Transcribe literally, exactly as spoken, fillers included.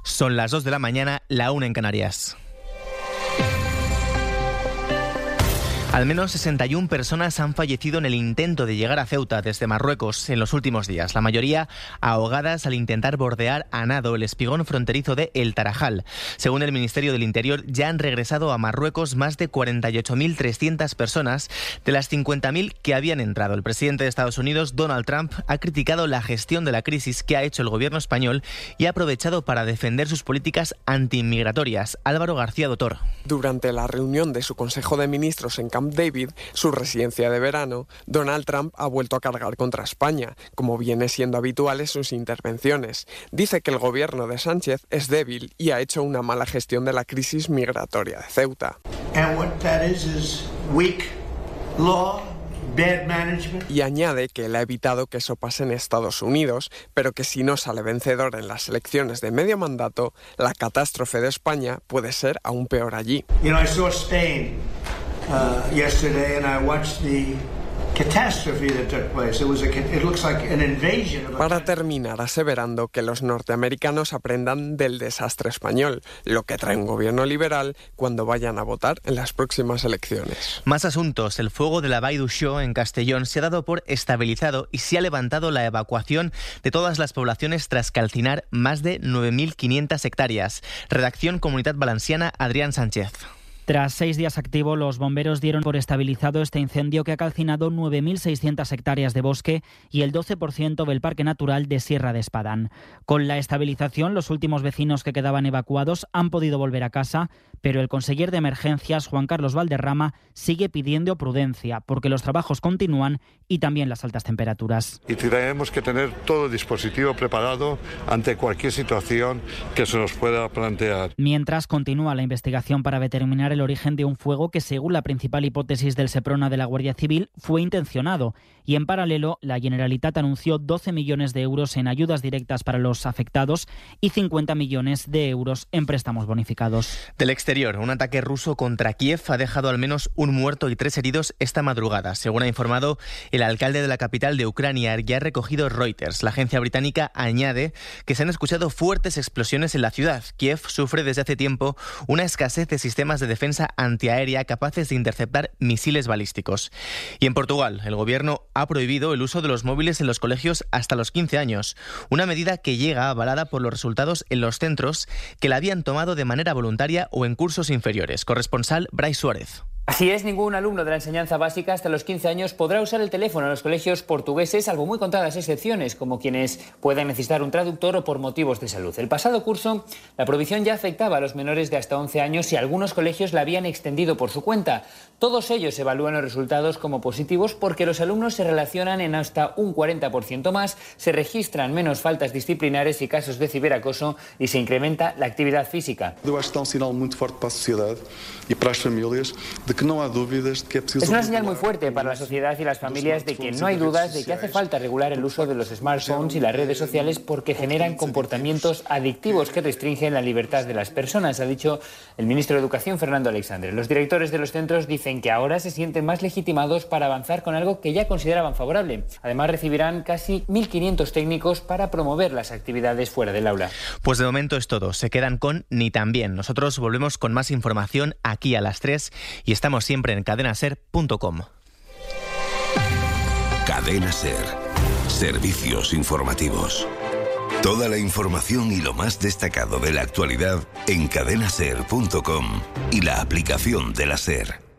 Son las dos de la mañana, la una en Canarias. Al menos sesenta y una personas han fallecido en el intento de llegar a Ceuta desde Marruecos en los últimos días, la mayoría ahogadas al intentar bordear a nado el espigón fronterizo de El Tarajal. Según el Ministerio del Interior, ya han regresado a Marruecos más de cuarenta y ocho mil trescientas personas de las cincuenta mil que habían entrado. El presidente de Estados Unidos, Donald Trump, ha criticado la gestión de la crisis que ha hecho el gobierno español y ha aprovechado para defender sus políticas antiinmigratorias. Álvaro García Dotor. Durante la reunión de su Consejo de Ministros en Camp David, su residencia de verano, Donald Trump ha vuelto a cargar contra España, como viene siendo habitual en sus intervenciones. Dice que el gobierno de Sánchez es débil y ha hecho una mala gestión de la crisis migratoria de Ceuta. And what that is is weak law, bad management. Y añade que él ha evitado que eso pase en Estados Unidos, pero que si no sale vencedor en las elecciones de medio mandato, la catástrofe de España puede ser aún peor allí. You know, I saw Spain uh, yesterday and I watched the catastrophe that took place. It was a, it looks like an invasion of a... Para terminar, aseverando que los norteamericanos aprendan del desastre español, lo que trae un gobierno liberal cuando vayan a votar en las próximas elecciones. Más asuntos. El fuego de la Vall d'Uixó en Castellón se ha dado por estabilizado y se ha levantado la evacuación de todas las poblaciones tras calcinar más de nueve mil quinientas hectáreas. Redacción Comunidad Valenciana, Adrián Sánchez. Tras seis días activo, los bomberos dieron por estabilizado este incendio que ha calcinado nueve mil seiscientas hectáreas de bosque y el doce por ciento del Parque Natural de Sierra de Espadán. Con la estabilización, los últimos vecinos que quedaban evacuados han podido volver a casa, pero el conseller de Emergencias, Juan Carlos Valderrama, sigue pidiendo prudencia porque los trabajos continúan y también las altas temperaturas. Y tenemos que tener todo el dispositivo preparado ante cualquier situación que se nos pueda plantear. Mientras continúa la investigación para determinar el origen de un fuego que, según la principal hipótesis del Seprona de la Guardia Civil, fue intencionado. Y en paralelo, la Generalitat anunció doce millones de euros en ayudas directas para los afectados y cincuenta millones de euros en préstamos bonificados. Del exterior, un ataque ruso contra Kiev ha dejado al menos un muerto y tres heridos esta madrugada, según ha informado el alcalde de la capital de Ucrania, y ha recogido Reuters. La agencia británica añade que se han escuchado fuertes explosiones en la ciudad. Kiev sufre desde hace tiempo una escasez de sistemas de defensa antiaérea capaces de interceptar misiles balísticos. Y en Portugal, el gobierno ha prohibido el uso de los móviles en los colegios hasta los quince años, una medida que llega avalada por los resultados en los centros que la habían tomado de manera voluntaria o en cursos inferiores. Corresponsal Brais Suárez. Así es, ningún alumno de la enseñanza básica hasta los quince años podrá usar el teléfono en los colegios portugueses, salvo muy contadas excepciones, como quienes puedan necesitar un traductor o por motivos de salud. El pasado curso, la prohibición ya afectaba a los menores de hasta once años y algunos colegios la habían extendido por su cuenta. Todos ellos evalúan los resultados como positivos porque los alumnos se relacionan en hasta un cuarenta por ciento más, se registran menos faltas disciplinares y casos de ciberacoso y se incrementa la actividad física. Eu acho que está um sinal muito forte para a sociedade e para as famílias de que no hay dudas de que es preciso... Es una señal muy fuerte para la sociedad y las familias de que no hay dudas de que hace falta regular el uso de los smartphones y las redes sociales porque generan comportamientos adictivos que restringen la libertad de las personas, ha dicho el ministro de Educación, Fernando Aleixandre. Los directores de los centros dicen que ahora se sienten más legitimados para avanzar con algo que ya consideraban favorable. Además, recibirán casi mil quinientos técnicos para promover las actividades fuera del aula. Pues de momento es todo. Se quedan con Ni Tan Bien. Nosotros volvemos con más información aquí a las tres y estamos siempre en cadena ser punto com. Cadena Ser. Servicios informativos. Toda la información y lo más destacado de la actualidad en cadena ser punto com y la aplicación de la SER.